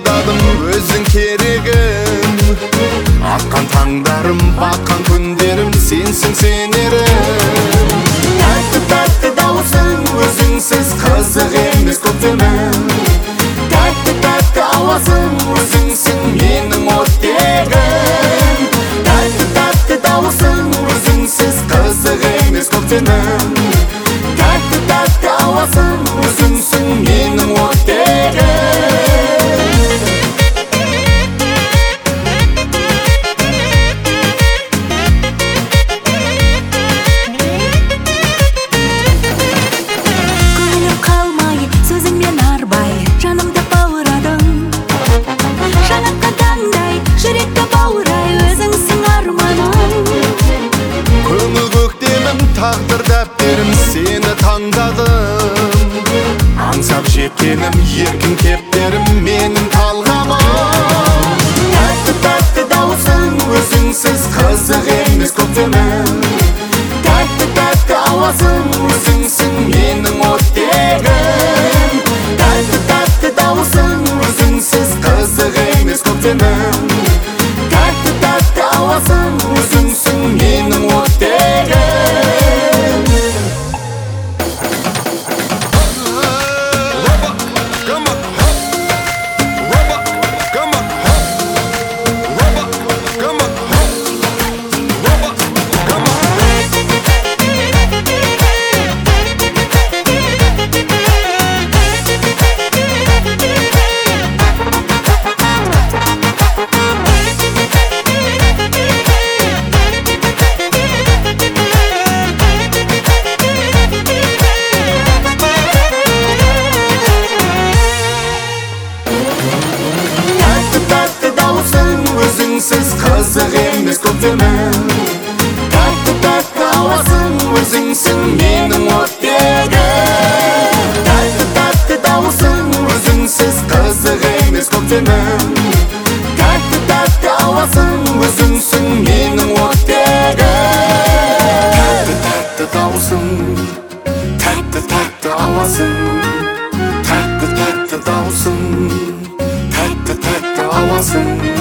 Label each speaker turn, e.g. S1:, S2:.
S1: таңдадым өзің керегім. Атқан таңдарым, батқан күндерім, сенсің сенерім. Тәтті дауысың, өзіңсіз қызық емес көктемім. Тәтті ауасың, өзіңсің менің оттегім. Тәтті дауысың, өзіңсіз қызық емес көктемім. Тәтті ауасың, өзіңсің менің оттегім.
S2: Көңілім қалмай, сөзіңмен арбай, жанымды бауырадың. Жанаққа таңдай, жүректі баурай, өзіңсің арманым.
S1: Көңіл көктемім, тағдыр дәптерім, сені таңдадым. Аңсап жеткенім, еркін кептерім, менің талғамым. Тәтті дауысың, өзіңсіз қызық емес көктемім. Тәтті ауасың, өзіңсің менің оттегім. Тәтті дауысың, өзіңсіз қызық емес көктемім. Тәтті ауасың, өзіңсің менің оттегім. Тәтті дауысың, өзіңсіз қызық емес көктемім. Тәтті ауасың, өзіңсің менің оттегім. Тәтті дауысың, өзіңсіз қызық емес көктемім. Тәтті ауасың, өзіңсің менің оттегім. Тәтті дауысың, тәтті ауасың. Тәтті дауысың, тәтті ауасың.